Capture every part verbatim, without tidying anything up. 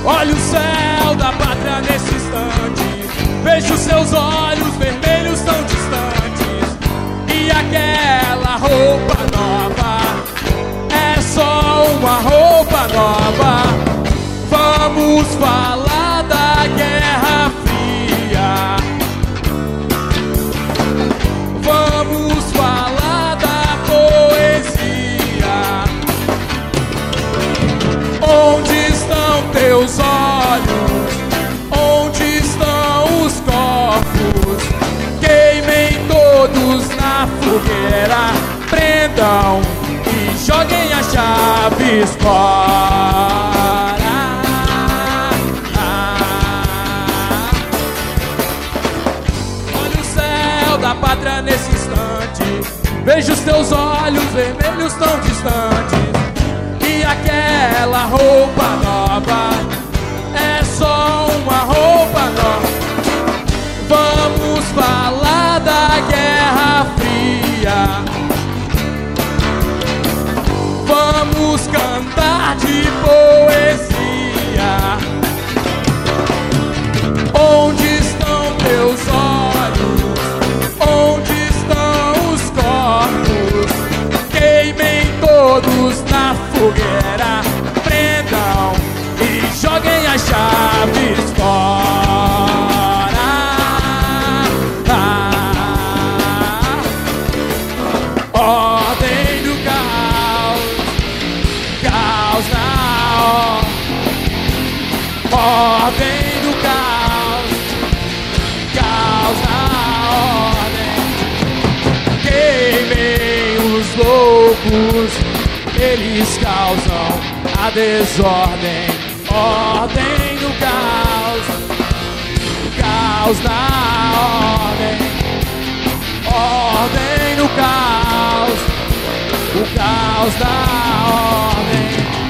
Olha o céu da pátria nesse instante, vejo seus olhos vermelhos tão distantes, e aquela roupa nova é só uma roupa nova. Vamos falar da Guerra Fria, vamos falar da poesia. Onde estão teus olhos? Onde estão os corpos? Queimem todos na fogueira, prendam e joguem as chaves fora. Olha o céu da pátria nesse instante, vejo os teus olhos vermelhos tão distantes, e aquela roupa nova é só uma roupa nova. Vamos falar da Guerra Fria, vamos cantar de poesia. Onde estão teus olhos? Onde estão os corpos? Queimem todos na fogueira, prendam e joguem as chaves fora. Ah, ordem do caos, caos na ordem. Ordem do caos, caos na ordem. Queimem os loucos, eles causam a desordem. Ordem do caos, caos na ordem. Ordem do caos, o caos da ordem.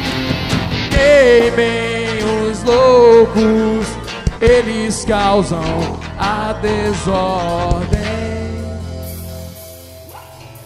Queimem os loucos, eles causam a desordem.